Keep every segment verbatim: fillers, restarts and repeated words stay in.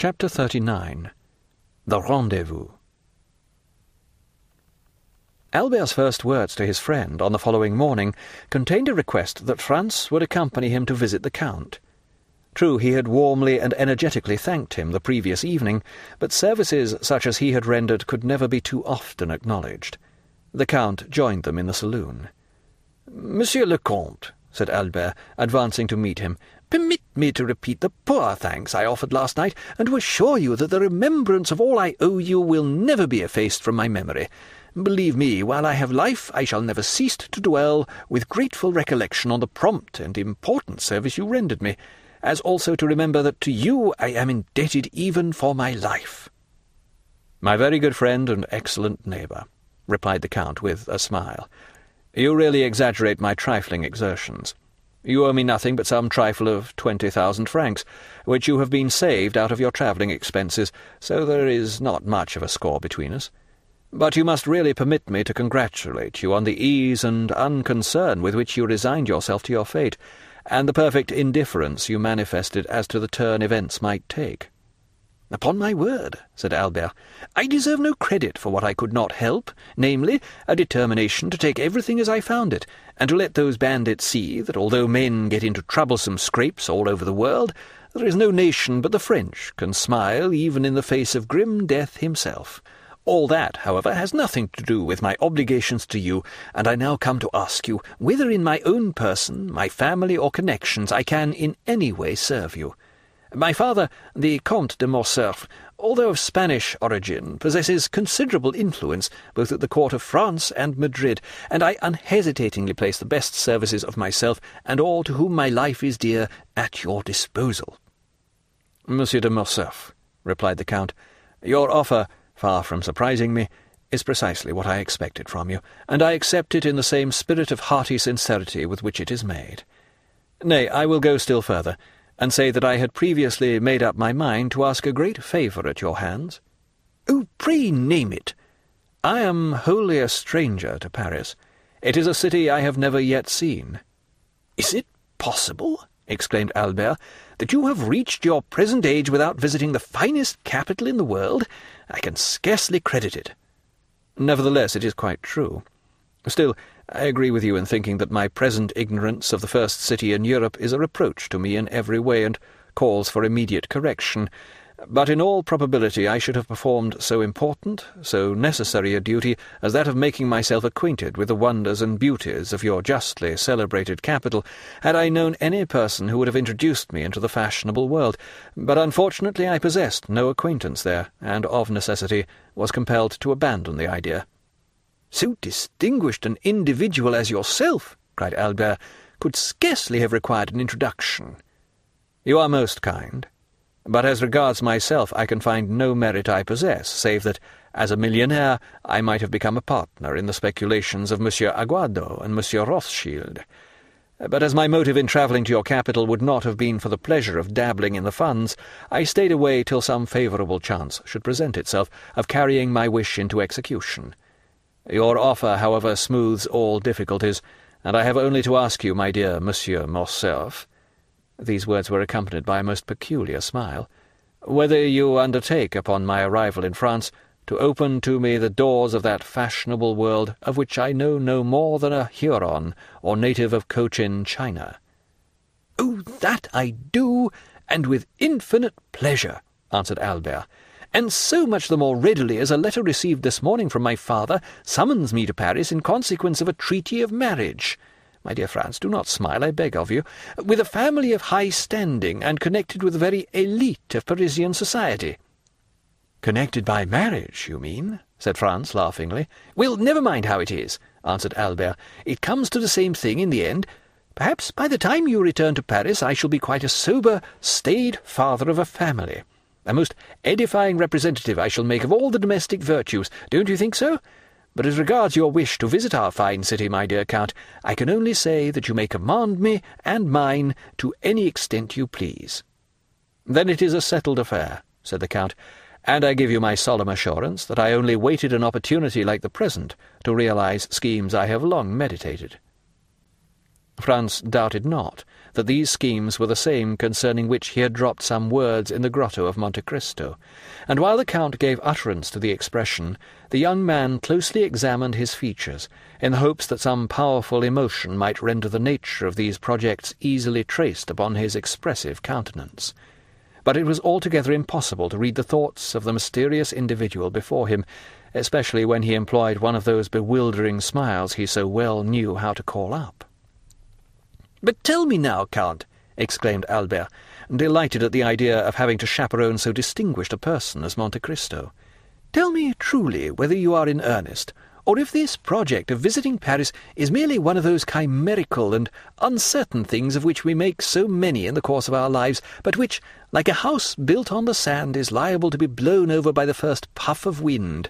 Chapter thirty-nine. The Rendezvous. Albert's first words to his friend on the following morning contained a request that Franz would accompany him to visit the Count. True, he had warmly and energetically thanked him the previous evening, but services such as he had rendered could never be too often acknowledged. The Count joined them in the saloon. "Monsieur le Comte," said Albert, advancing to meet him, "permit me to repeat the poor thanks I offered last night, and to assure you that the remembrance of all I owe you will never be effaced from my memory. Believe me, while I have life, I shall never cease to dwell with grateful recollection on the prompt and important service you rendered me, as also to remember that to you I am indebted even for my life." "My very good friend and excellent neighbour," replied the Count with a smile, "you really exaggerate my trifling exertions. You owe me nothing but some trifle of twenty thousand francs, which you have been saved out of your travelling expenses, so there is not much of a score between us. But you must really permit me to congratulate you on the ease and unconcern with which you resigned yourself to your fate, and the perfect indifference you manifested as to the turn events might take." "Upon my word," said Albert, "I deserve no credit for what I could not help, namely, a determination to take everything as I found it, and to let those bandits see that although men get into troublesome scrapes all over the world, there is no nation but the French can smile even in the face of grim death himself. All that, however, has nothing to do with my obligations to you, and I now come to ask you whether in my own person, my family, or connections I can in any way serve you. My father, the Comte de Morcerf, although of Spanish origin, possesses considerable influence both at the court of France and Madrid, and I unhesitatingly place the best services of myself and all to whom my life is dear at your disposal." "Monsieur de Morcerf," replied the Count, "your offer, far from surprising me, is precisely what I expected from you, and I accept it in the same spirit of hearty sincerity with which it is made. Nay, I will go still further, and say that I had previously made up my mind to ask a great favour at your hands." "Oh, pray name it." "I am wholly a stranger to Paris. It is a city I have never yet seen." "Is it possible," exclaimed Albert, "that you have reached your present age without visiting the finest capital in the world? I can scarcely credit it." "Nevertheless, it is quite true. Still, I agree with you in thinking that my present ignorance of the first city in Europe is a reproach to me in every way, and calls for immediate correction. But in all probability I should have performed so important, so necessary a duty as that of making myself acquainted with the wonders and beauties of your justly celebrated capital, had I known any person who would have introduced me into the fashionable world. But unfortunately I possessed no acquaintance there, and of necessity was compelled to abandon the idea." "So distinguished an individual as yourself," cried Albert, "could scarcely have required an introduction." "You are most kind. But as regards myself, I can find no merit I possess, save that, as a millionaire, I might have become a partner in the speculations of Monsieur Aguado and Monsieur Rothschild. But as my motive in travelling to your capital would not have been for the pleasure of dabbling in the funds, I stayed away till some favourable chance should present itself of carrying my wish into execution. Your offer, however, smooths all difficulties, and I have only to ask you, my dear Monsieur Morcerf," these words were accompanied by a most peculiar smile, "whether you undertake, upon my arrival in France, to open to me the doors of that fashionable world of which I know no more than a Huron or native of Cochin China." "Oh, that I do, and with infinite pleasure," answered Albert, "and so much the more readily as a letter received this morning from my father summons me to Paris in consequence of a treaty of marriage. My dear Franz, do not smile, I beg of you, with a family of high standing, and connected with the very élite of Parisian society." "Connected by marriage, you mean?" said Franz laughingly. "Well, never mind how it is," answered Albert. "It comes to the same thing in the end. Perhaps by the time you return to Paris I shall be quite a sober, staid father of a family. A most edifying representative I shall make of all the domestic virtues. Don't you think so? But as regards your wish to visit our fine city, my dear Count, I can only say that you may command me and mine to any extent you please." "Then it is a settled affair," said the Count, "and I give you my solemn assurance that I only waited an opportunity like the present to realize schemes I have long meditated." Franz doubted not that these schemes were the same concerning which he had dropped some words in the grotto of Monte Cristo, and while the Count gave utterance to the expression, the young man closely examined his features, in the hopes that some powerful emotion might render the nature of these projects easily traced upon his expressive countenance. But it was altogether impossible to read the thoughts of the mysterious individual before him, especially when he employed one of those bewildering smiles he so well knew how to call up. "But tell me now, Count," exclaimed Albert, delighted at the idea of having to chaperone so distinguished a person as Monte Cristo, "tell me truly whether you are in earnest, or if this project of visiting Paris is merely one of those chimerical and uncertain things of which we make so many in the course of our lives, but which, like a house built on the sand, is liable to be blown over by the first puff of wind."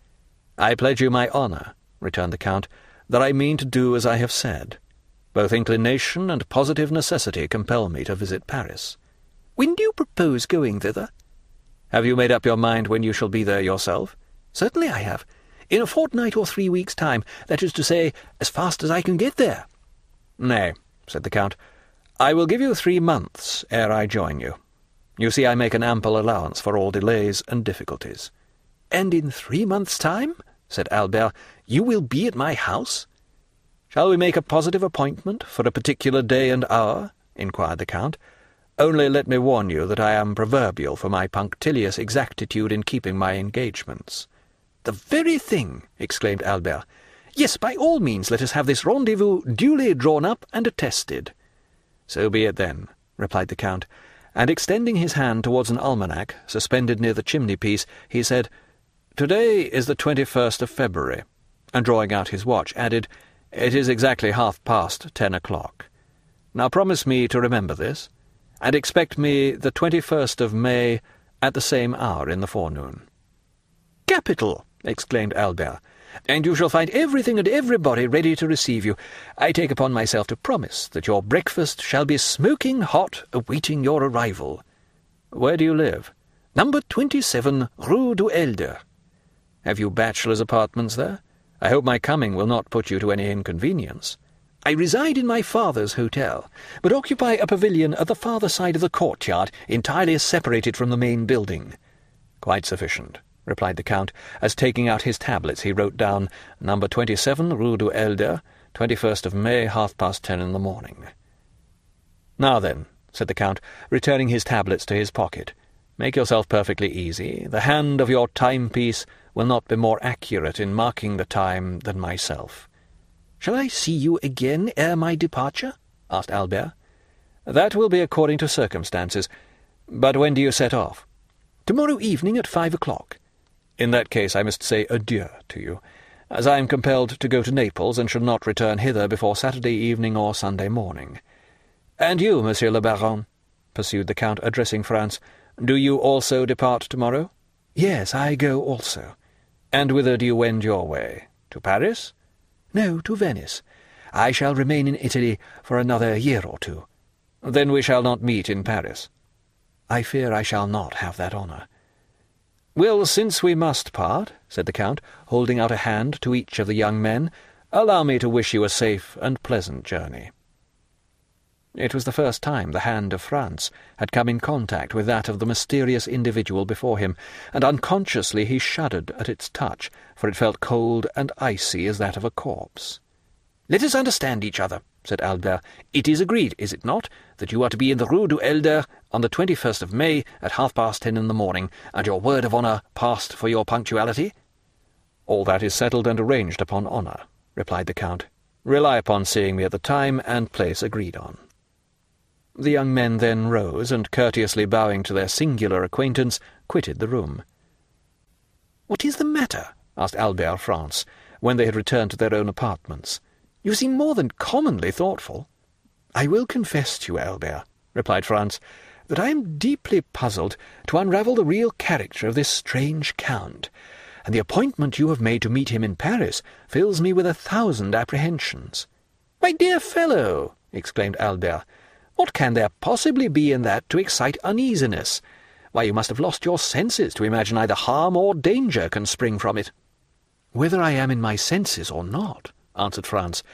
"I pledge you my honour," returned the Count, "that I mean to do as I have said. Both inclination and positive necessity compel me to visit Paris." "When do you propose going thither?" "Have you made up your mind when you shall be there yourself?" "Certainly I have. In a fortnight or three weeks' time, that is to say, as fast as I can get there." "Nay," said the Count, "I will give you three months ere I join you. You see, I make an ample allowance for all delays and difficulties." "And in three months' time," said Albert, "you will be at my house?" "Shall we make a positive appointment for a particular day and hour?" inquired the Count. "Only let me warn you that I am proverbial for my punctilious exactitude in keeping my engagements." "The very thing!" exclaimed Albert. "Yes, by all means let us have this rendezvous duly drawn up and attested." "So be it then," replied the Count, and extending his hand towards an almanac suspended near the chimney-piece, he said, "Today is the twenty-first of February," and drawing out his watch, added, "It is exactly half past ten o'clock. Now promise me to remember this, and expect me the twenty-first of May at the same hour in the forenoon." "Capital!" exclaimed Albert, "and you shall find everything and everybody ready to receive you. I take upon myself to promise that your breakfast shall be smoking hot, awaiting your arrival." "Where do you live?" "Number twenty-seven, Rue du Helder." "Have you bachelor's apartments there? I hope my coming will not put you to any inconvenience." "I reside in my father's hotel, but occupy a pavilion at the farther side of the courtyard, entirely separated from the main building." "Quite sufficient," replied the Count, as taking out his tablets he wrote down, "Number twenty-seven, Rue du Helder, twenty-first of May, half past ten in the morning." "Now then," said the Count, returning his tablets to his pocket, "make yourself perfectly easy. The hand of your timepiece will not be more accurate in marking the time than myself." "Shall I see you again ere my departure?" asked Albert. "That will be according to circumstances. But when do you set off?" "Tomorrow evening at five o'clock." "In that case I must say adieu to you, as I am compelled to go to Naples, and shall not return hither before Saturday evening or Sunday morning. And you, Monsieur le Baron," pursued the Count, addressing Franz, "do you also depart tomorrow?" "Yes, I go also." "And whither do you wend your way? To Paris?" "No, to Venice. I shall remain in Italy for another year or two." "Then we shall not meet in Paris." "I fear I shall not have that honour." "Well, since we must part," said the Count, holding out a hand to each of the young men, "allow me to wish you a safe and pleasant journey." It was the first time the hand of Franz had come in contact with that of the mysterious individual before him, and unconsciously he shuddered at its touch, for it felt cold and icy as that of a corpse. "Let us understand each other," said Albert. "It is agreed, is it not, that you are to be in the Rue du Helder on the twenty-first of May at half-past ten in the morning, and your word of honour passed for your punctuality?" "All that is settled and arranged upon honour," replied the Count. "Rely upon seeing me at the time and place agreed on." The young men then rose, and, courteously bowing to their singular acquaintance, quitted the room. "What is the matter?" asked Albert Franz, when they had returned to their own apartments. "You seem more than commonly thoughtful." "I will confess to you, Albert," replied Franz, "that I am deeply puzzled to unravel the real character of this strange Count, and the appointment you have made to meet him in Paris fills me with a thousand apprehensions." "My dear fellow," exclaimed Albert, "what can there possibly be in that to excite uneasiness? Why, you must have lost your senses to imagine either harm or danger can spring from it." "Whether I am in my senses or not," answered Franz,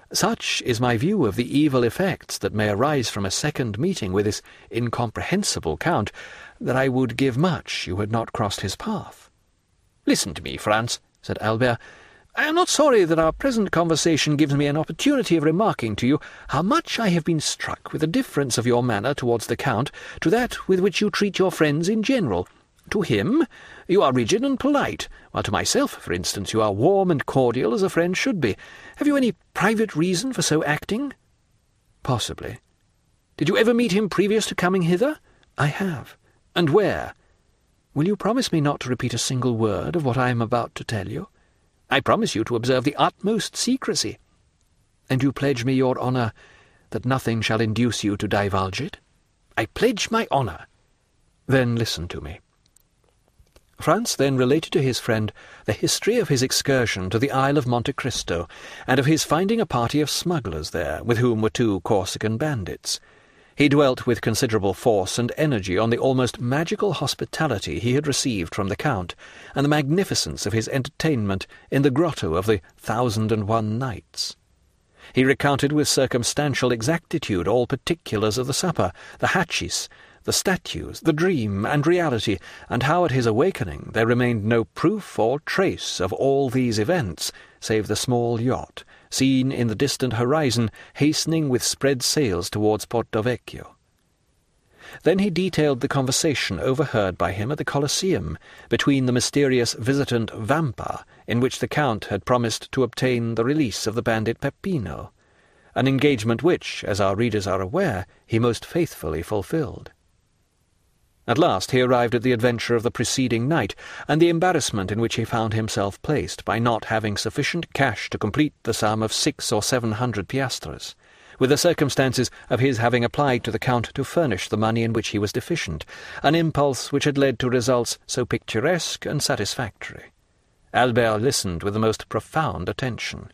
Such is my view of the evil effects that may arise from a second meeting with this incomprehensible Count, that I would give much you had not crossed his path." "Listen to me, Franz," said Albert. "I am not sorry that our present conversation gives me an opportunity of remarking to you how much I have been struck with the difference of your manner towards the Count to that with which you treat your friends in general. To him you are rigid and polite, while to myself, for instance, you are warm and cordial as a friend should be. Have you any private reason for so acting?" "Possibly." "Did you ever meet him previous to coming hither?" "I have." "And where?" "Will you promise me not to repeat a single word of what I am about to tell you?" "I promise you to observe the utmost secrecy." "And you pledge me your honour that nothing shall induce you to divulge it?" "I pledge my honour." "Then listen to me." Franz then related to his friend the history of his excursion to the Isle of Monte Cristo, and of his finding a party of smugglers there, with whom were two Corsican bandits. He dwelt with considerable force and energy on the almost magical hospitality he had received from the Count, and the magnificence of his entertainment in the grotto of the Thousand and One Nights. He recounted with circumstantial exactitude all particulars of the supper, the hatchis, the statues, the dream and reality, and how at his awakening there remained no proof or trace of all these events, save the small yacht, seen in the distant horizon, hastening with spread sails towards Porto Vecchio. Then he detailed the conversation overheard by him at the Colosseum, between the mysterious visitant Vampa, in which the Count had promised to obtain the release of the bandit Peppino, an engagement which, as our readers are aware, he most faithfully fulfilled. At last he arrived at the adventure of the preceding night, and the embarrassment in which he found himself placed by not having sufficient cash to complete the sum of six or seven hundred piastres, with the circumstances of his having applied to the Count to furnish the money in which he was deficient, an impulse which had led to results so picturesque and satisfactory. Albert listened with the most profound attention.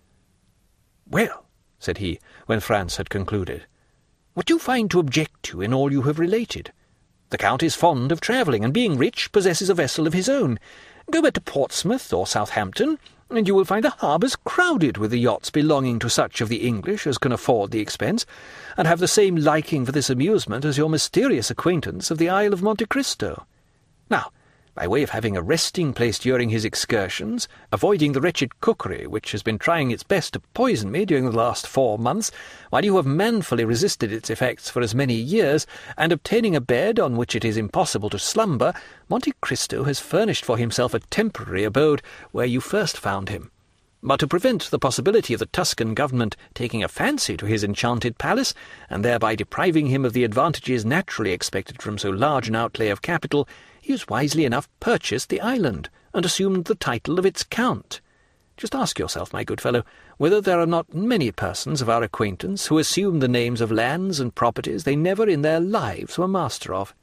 "Well," said he, when Franz had concluded, "what do you find to object to in all you have related? The Count is fond of travelling, and being rich, possesses a vessel of his own. Go back to Portsmouth or Southampton, and you will find the harbours crowded with the yachts belonging to such of the English as can afford the expense, and have the same liking for this amusement as your mysterious acquaintance of the Isle of Monte Cristo. Now, by way of having a resting-place during his excursions, avoiding the wretched cookery which has been trying its best to poison me during the last four months, while you have manfully resisted its effects for as many years, and obtaining a bed on which it is impossible to slumber, Monte Cristo has furnished for himself a temporary abode where you first found him. But to prevent the possibility of the Tuscan government taking a fancy to his enchanted palace, and thereby depriving him of the advantages naturally expected from so large an outlay of capital, he has wisely enough purchased the island, and assumed the title of its Count. Just ask yourself, my good fellow, whether there are not many persons of our acquaintance who assume the names of lands and properties they never in their lives were master of."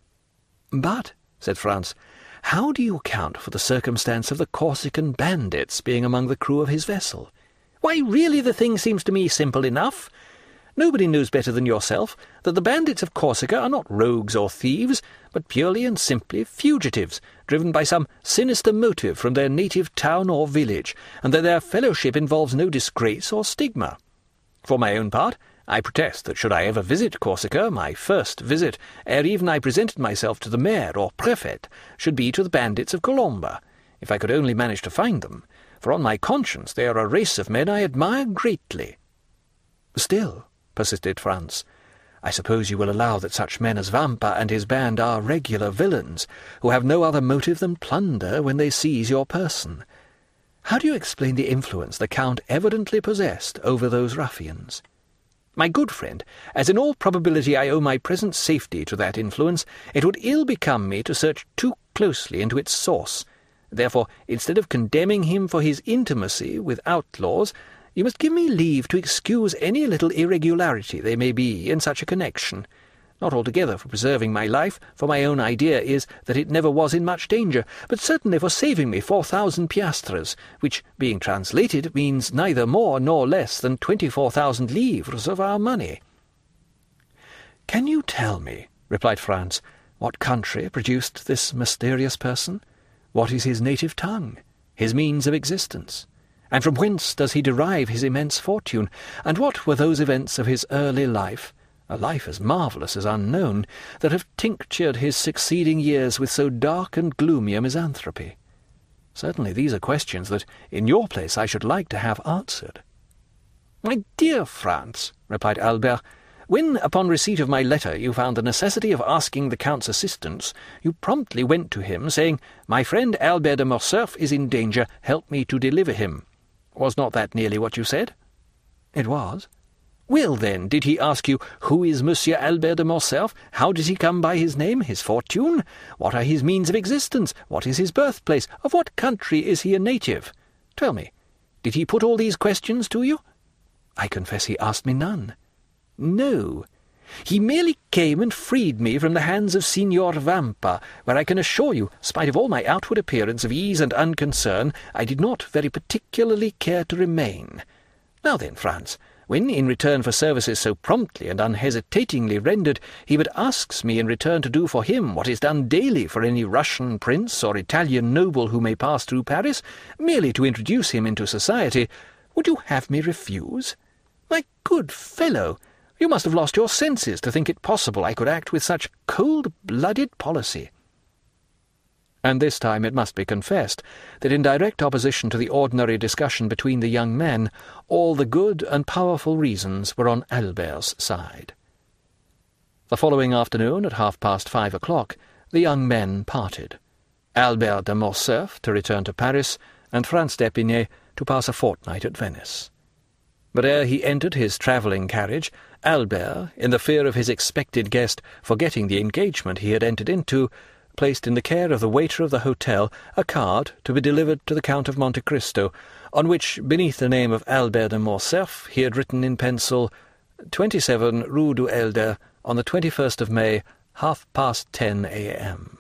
"But," said Franz, "how do you account for the circumstance of the Corsican bandits being among the crew of his vessel?" "Why, really the thing seems to me simple enough. Nobody knows better than yourself that the bandits of Corsica are not rogues or thieves, but purely and simply fugitives, driven by some sinister motive from their native town or village, and that their fellowship involves no disgrace or stigma. For my own part, I protest that should I ever visit Corsica, my first visit, ere even I presented myself to the mayor or prefect, should be to the bandits of Colomba, if I could only manage to find them, for on my conscience they are a race of men I admire greatly." "Still," persisted Franz, "I suppose you will allow that such men as Vampa and his band are regular villains, who have no other motive than plunder when they seize your person. How do you explain the influence the Count evidently possessed over those ruffians?" "My good friend, as in all probability I owe my present safety to that influence, it would ill become me to search too closely into its source. Therefore, instead of condemning him for his intimacy with outlaws, you must give me leave to excuse any little irregularity there may be in such a connection, not altogether for preserving my life, for my own idea is that it never was in much danger, but certainly for saving me four thousand piastres, which, being translated, means neither more nor less than twenty-four thousand livres of our money." "Can you tell me," replied Franz, "what country produced this mysterious person? What is his native tongue, his means of existence? And from whence does he derive his immense fortune? And what were those events of his early life, a life as marvellous as unknown, that have tinctured his succeeding years with so dark and gloomy a misanthropy? Certainly these are questions that, in your place, I should like to have answered. "My dear Franz," replied Albert, "when, upon receipt of my letter, you found the necessity of asking the Count's assistance, you promptly went to him, saying, 'My friend Albert de Morcerf is in danger, help me to deliver him.' Was not that nearly what you said?" "It was." "Well, then, did he ask you, 'Who is Monsieur Albert de Morcerf? How does he come by his name, his fortune? What are his means of existence? What is his birthplace? Of what country is he a native?' Tell me, did he put all these questions to you?" "I confess he asked me none." "No. He merely came and freed me from the hands of Signor Vampa, where I can assure you, spite of all my outward appearance of ease and unconcern, I did not very particularly care to remain. Now then, Franz, when, in return for services so promptly and unhesitatingly rendered, he but asks me in return to do for him what is done daily for any Russian prince or Italian noble who may pass through Paris, merely to introduce him into society, would you have me refuse? My good fellow, you must have lost your senses to think it possible I could act with such cold-blooded policy." And this time it must be confessed that in direct opposition to the ordinary discussion between the young men, all the good and powerful reasons were on Albert's side. The following afternoon, at half-past five o'clock, the young men parted. Albert de Morcerf to return to Paris, and Franz d'Épinay to pass a fortnight at Venice. But ere he entered his travelling carriage, Albert, in the fear of his expected guest forgetting the engagement he had entered into, placed in the care of the waiter of the hotel a card to be delivered to the Count of Monte Cristo, on which, beneath the name of Albert de Morcerf, he had written in pencil, twenty-seven Rue du Helder, on the twenty-first of May, half past ten a m